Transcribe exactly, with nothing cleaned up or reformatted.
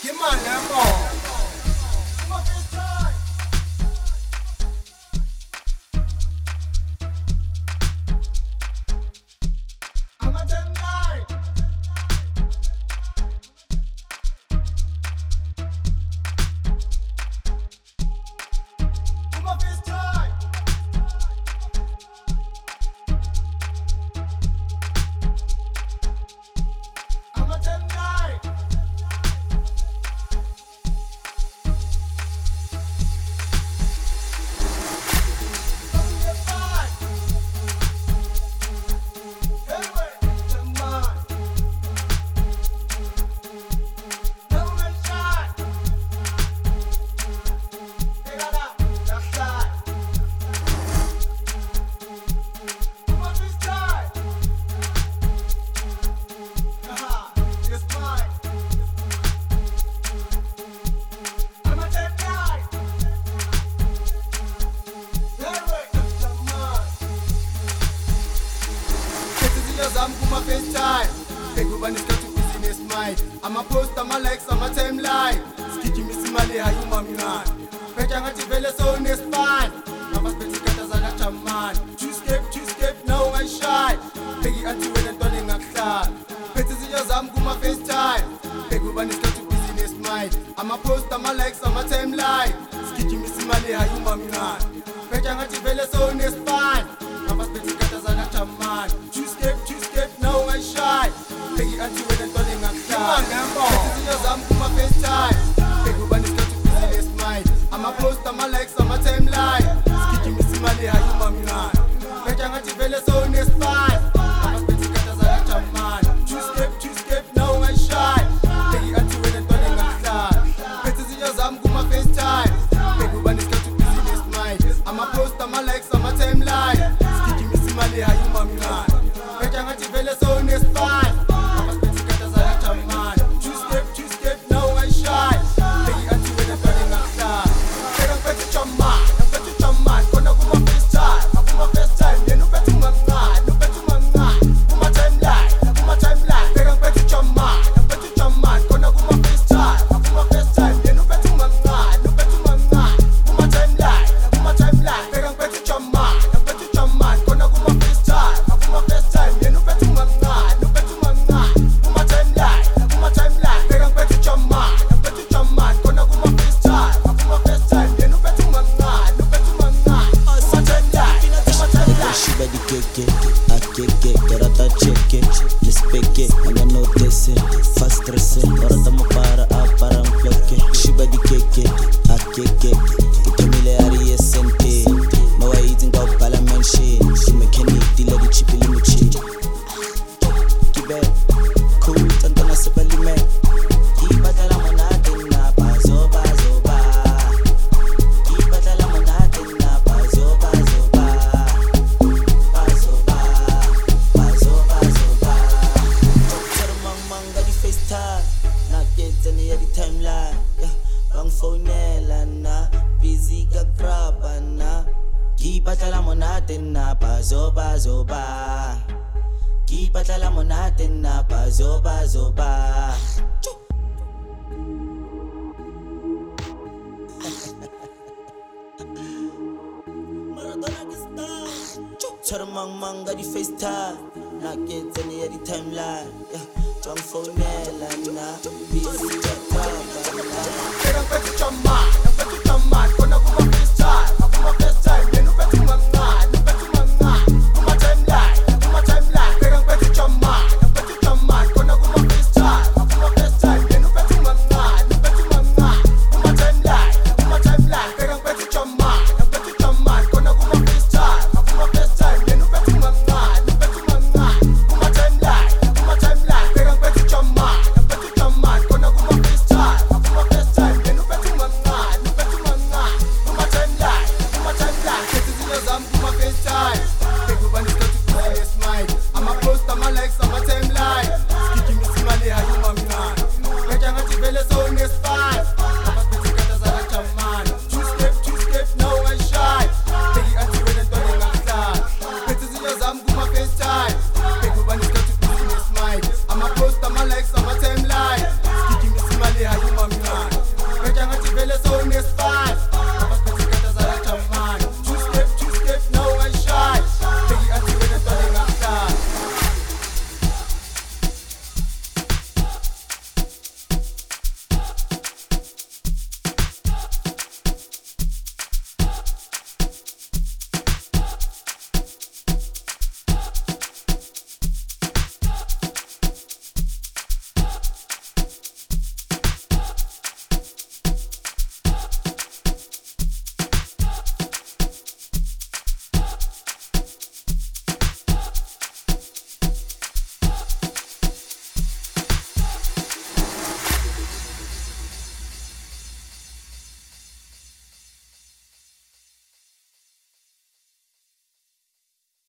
Come on, Lambo. I'm kuma FaceTime. Bekuba nisikhathi business mind. Ama post ama likes ama timeline. Skiki misimali hayu mamngani. Phetha ngathi vele so nespine. Ngabasiphethe kata zaka jamani. Two step two step now I shy. Beki athi wena ntwana engakuhlala. Phethe izinto zami kuma FaceTime. Bekuba nisikhathi business mind. Ama post ama likes ama timeline. Skiki misimali hayu mamngani. Phetha ngathi vele so nespine. Ngabasiphethe kata zaka jamani. Two step two step now I shy. Beki athi wena ntwana engakuhlala. Phethe izinto zami kuma FaceTime. Bekuba nisikhathi business mind. Ama post ama likes ama timeline. Skiki misimali hayu mamngani. Phetha ngathi vele so nespine. Ngabasiphethe kata zaka jamani. Two step two step now I shy. Beki athi wena ntwana engakuhlala. Phethe izinto zami kuma FaceTime. Bekuba nisikhathi business mind. Ama post ama likes ama timeline. Skiki misimali hayu mamngani. Phetha ngathi vele so nespine. Ngabasiphethe kata zaka jamani. Two step two step now I shy. Beki athi wena ntwana engakuhlala. Phela ngiphethe jamani, ngiphethe jamani. Khona kuma FaceTime, akuma FaceTime. Yena uphethe umangani, uphethe umangani. Kuma timeline, kuma timeline. Phela ngiphethe jamani, ngiphethe jamani. Khona kuma FaceTime, akuma FaceTime. Yena uphethe umangani, uphethe umangani. Kuma timeline, kuma timeline. Phela ngiphethe jamani, ngiphethe jamani. Khona kuma FaceTime, akuma FaceTime. Yena uphethe umangani, uphethe umangani. Kuma timeline, kuma timeline. Phela ngiphethe jamani, ngiphethe jamani. Khona kuma FaceTime, akuma FaceTime. Yena uphethe umangani, uphethe umangani. Kuma timeline, kuma timeline. Shiba di keke, a keke, karata cheke, lispeke, anga no tese, fast stresse, orata mo para a para un floque. Shiba di keke, a keke, ikamile ari esente, mawa izinga upala menshi, shimekeni dila di chipi limuchi. Kibe, cool, tantana sebalime, kiba tala monate na bazo bazo ba, kiba tala monate na bazo bazo ba. Timeline, yeah, bang phonela na busy ka graba na kipatala mo natin na pazoba zoba kipatala mo natin na pazoba zoba Maradona gista Charmang manga di FaceTime nakita niya di timeline, yeah, bang phonela na busy ka graba na Phela ngiphethe jamani.